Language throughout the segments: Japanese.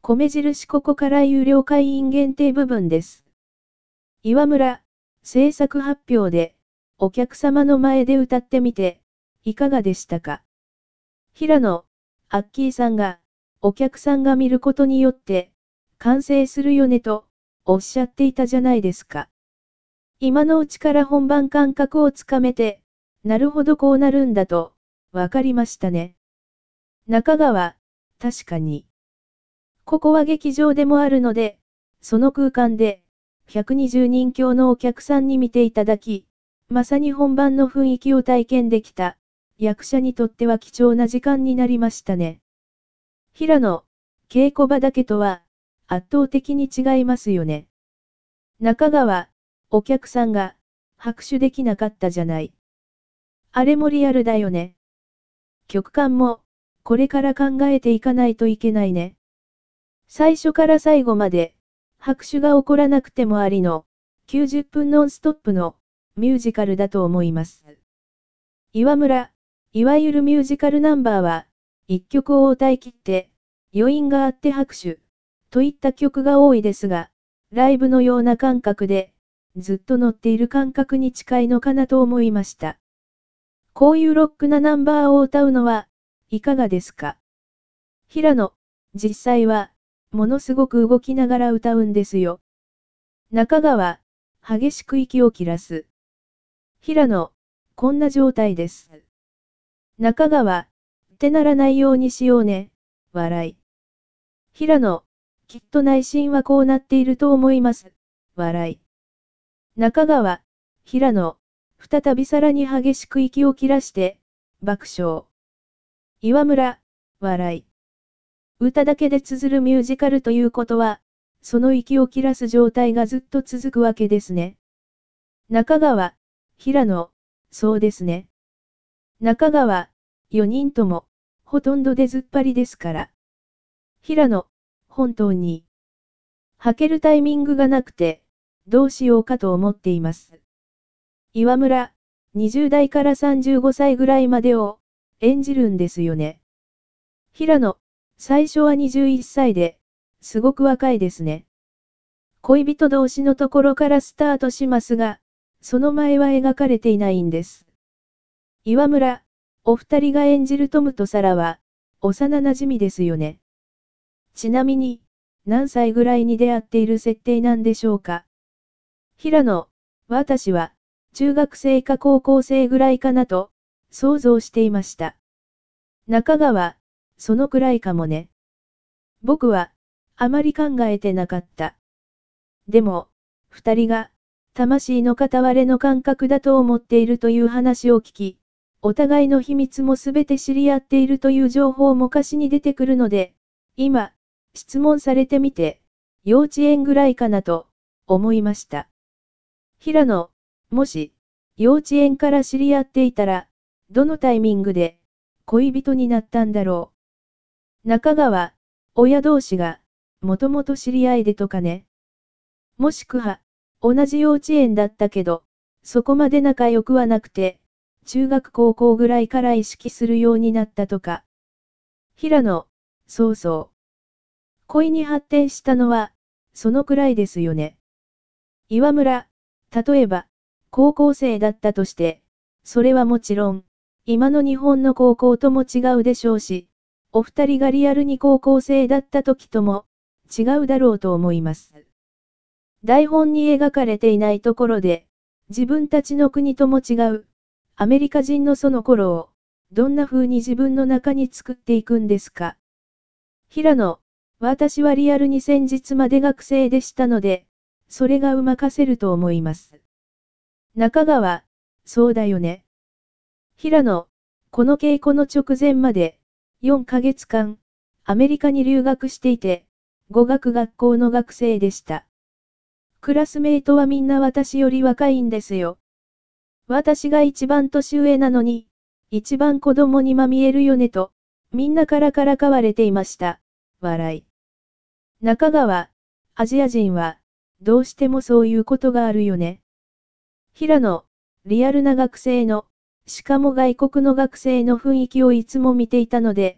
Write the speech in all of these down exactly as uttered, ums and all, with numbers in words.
米印ここから有料会員限定部分です。岩村、制作発表で、お客様の前で歌ってみて、いかがでしたか？平野、アッキーさんが、お客さんが見ることによって、完成するよねと、おっしゃっていたじゃないですか。今のうちから本番感覚をつかめて、なるほどこうなるんだと、わかりましたね。中川、確かに。ここは劇場でもあるので、その空間で、ひゃくにじゅうにん強のお客さんに見ていただき、まさに本番の雰囲気を体験できた、役者にとっては貴重な時間になりましたね。平野、稽古場だけとは、圧倒的に違いますよね。中川、お客さんが、拍手できなかったじゃない。あれもリアルだよね。曲間も、これから考えていかないといけないね。最初から最後まで、拍手が起こらなくてもありの、きゅうじゅっぷんノンストップの、ミュージカルだと思います。岩村、いわゆるミュージカルナンバーは、一曲を歌い切って、余韻があって拍手、といった曲が多いですが、ライブのような感覚で、ずっと乗っている感覚に近いのかなと思いました。こういうロックなナンバーを歌うのは、いかがですか？平野、実際は、ものすごく動きながら歌うんですよ。中川、激しく息を切らす。平野、こんな状態です。中川、ってならないようにしようね、笑い。平野、きっと内心はこうなっていると思います、笑い。中川、平野、再びさらに激しく息を切らして、爆笑。岩村、笑い。歌だけで綴るミュージカルということは、その息を切らす状態がずっと続くわけですね。中川、平野、そうですね。中川、よにんとも、ほとんど出ずっぱりですから。平野、本当に。履けるタイミングがなくて、どうしようかと思っています。岩村、にじゅう代からさんじゅうごさいぐらいまでを、演じるんですよね。平野、最初はにじゅういっさいで、すごく若いですね。恋人同士のところからスタートしますが、その前は描かれていないんです。岩村、お二人が演じるトムとサラは、幼馴染ですよね。ちなみに、何歳ぐらいに出会っている設定なんでしょうか。平野、私は、中学生か高校生ぐらいかなと、想像していました。中川、そのくらいかもね。僕は、あまり考えてなかった。でも、二人が、魂の片割れの感覚だと思っているという話を聞き、お互いの秘密もすべて知り合っているという情報も歌詞に出てくるので、今、質問されてみて、幼稚園ぐらいかなと、思いました。平野、もし、幼稚園から知り合っていたら、どのタイミングで、恋人になったんだろう。中川、親同士が、もともと知り合いでとかね。もしくは、同じ幼稚園だったけど、そこまで仲良くはなくて、中学高校ぐらいから意識するようになったとか。平野、そうそう。恋に発展したのは、そのくらいですよね。岩村、例えば、高校生だったとして、それはもちろん、今の日本の高校とも違うでしょうし、お二人がリアルに高校生だった時とも、違うだろうと思います。台本に描かれていないところで、自分たちの国とも違う、アメリカ人のその頃を、どんな風に自分の中に作っていくんですか。平野、私はリアルに先日まで学生でしたので、それがうまかせると思います。中川、そうだよね。平野、この稽古の直前まで、よんかげつかん、アメリカに留学していて、語学学校の学生でした。クラスメイトはみんな私より若いんですよ。私が一番年上なのに、一番子供にまみえるよねと、みんなからからかわれていました。笑い。中川、アジア人は、どうしてもそういうことがあるよね。平野、リアルな学生の、しかも外国の学生の雰囲気をいつも見ていたので、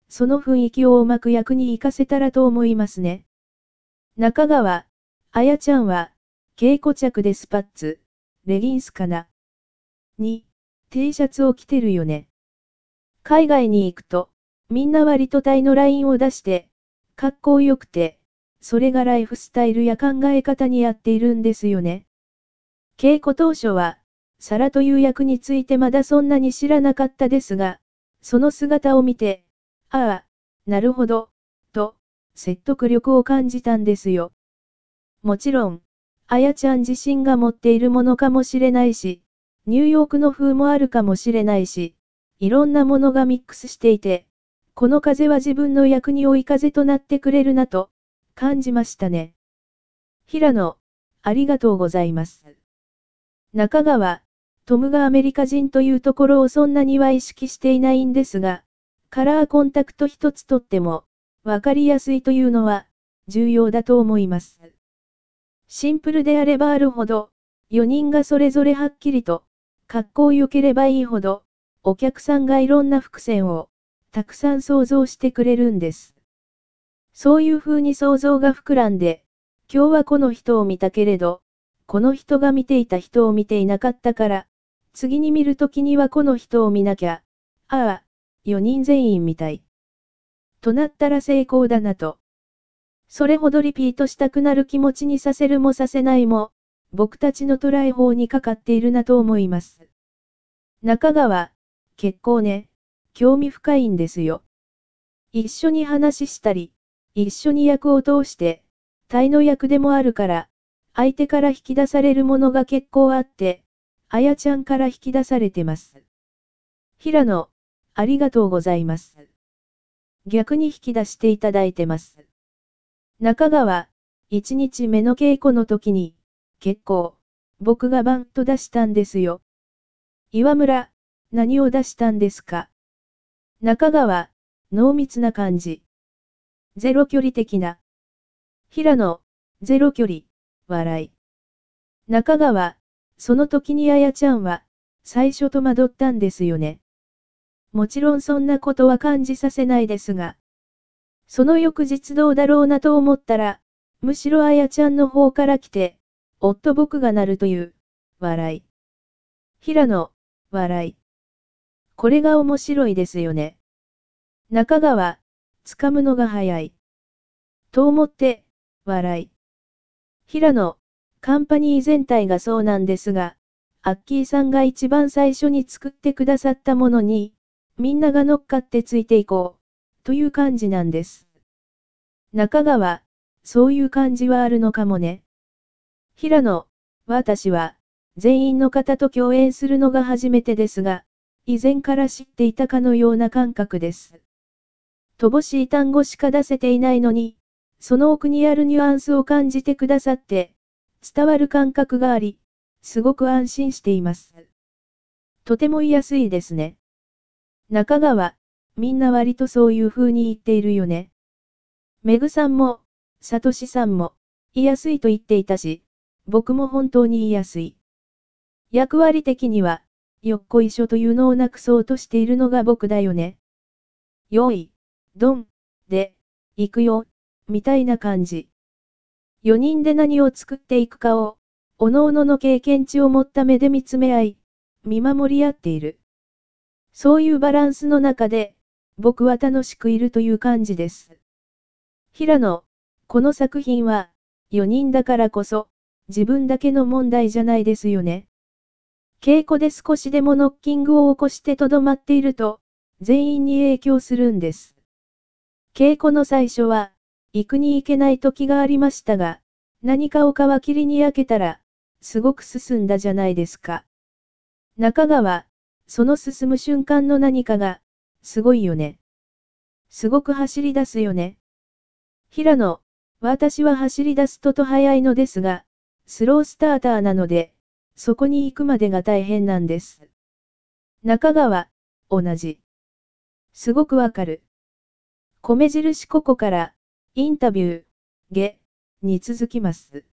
その雰囲気をうまく役に活かせたらと思いますね。中川、あやちゃんは、稽古着でスパッツ、レギンスかな。に、T シャツを着てるよね。海外に行くと、みんな割とタイのラインを出して、かっこよくて、それがライフスタイルや考え方に合っているんですよね。稽古当初は、サラという役についてまだそんなに知らなかったですが、その姿を見て、ああ、なるほど、と、説得力を感じたんですよ。もちろん、あやちゃん自身が持っているものかもしれないし、ニューヨークの風もあるかもしれないし、いろんなものがミックスしていて、この風は自分の役に追い風となってくれるなと、感じましたね。平野、ありがとうございます。中川、トムがアメリカ人というところをそんなには意識していないんですが、カラーコンタクト一つとっても、わかりやすいというのは、重要だと思います。シンプルであればあるほど、よにんがそれぞれはっきりと、格好良ければいいほど、お客さんがいろんな伏線を、たくさん想像してくれるんです。そういう風に想像が膨らんで、今日はこの人を見たけれど、この人が見ていた人を見ていなかったから、次に見るときにはこの人を見なきゃ、ああ、よにん全員みたい。となったら成功だなと。それほどリピートしたくなる気持ちにさせるもさせないも、僕たちの捉え法にかかっているなと思います。中川、結構ね、興味深いんですよ。一緒に話したり、一緒に役を通して、対の役でもあるから、相手から引き出されるものが結構あって、あやちゃんから引き出されてます。平野、ありがとうございます。逆に引き出していただいてます。中川、一日目の稽古の時に、結構、僕がバンと出したんですよ。岩村、何を出したんですか？中川、濃密な感じ。ゼロ距離的な。平野、ゼロ距離、笑い。中川、その時にあやちゃんは、最初戸惑ったんですよね。もちろんそんなことは感じさせないですが、その翌日どうだろうなと思ったら、むしろあやちゃんの方から来て、おっと僕がなるという、笑い。平野、笑い。これが面白いですよね。中川、掴むのが早い。と思って、笑い。平野、カンパニー全体がそうなんですが、アッキーさんが一番最初に作ってくださったものに、みんなが乗っかってついていこう、という感じなんです。中川、そういう感じはあるのかもね。平野、私は、全員の方と共演するのが初めてですが、以前から知っていたかのような感覚です。乏しい単語しか出せていないのに、その奥にあるニュアンスを感じてくださって、伝わる感覚があり、すごく安心しています。とても言いやすいですね。中川、みんな割とそういう風に言っているよね。メグさんも、サトシさんも、言いやすいと言っていたし、僕も本当に言いやすい。役割的には、よっこいしょというのをなくそうとしているのが僕だよね。よい、どん、で、行くよ、みたいな感じ。よにんで何を作っていくかを、おのおのの経験値を持った目で見つめ合い、見守り合っている。そういうバランスの中で、僕は楽しくいるという感じです。平野、この作品は、よにんだからこそ、自分だけの問題じゃないですよね。稽古で少しでもノッキングを起こしてとどまっていると、全員に影響するんです。稽古の最初は、行くに行けない時がありましたが、何かを皮切りに開けたら、すごく進んだじゃないですか。中川、その進む瞬間の何かが、すごいよね。すごく走り出すよね。平野、私は走り出すとと早いのですが、スロースターターなので、そこに行くまでが大変なんです。中川、同じ。すごくわかる。米印ここから、インタビュー、げ、に続きます。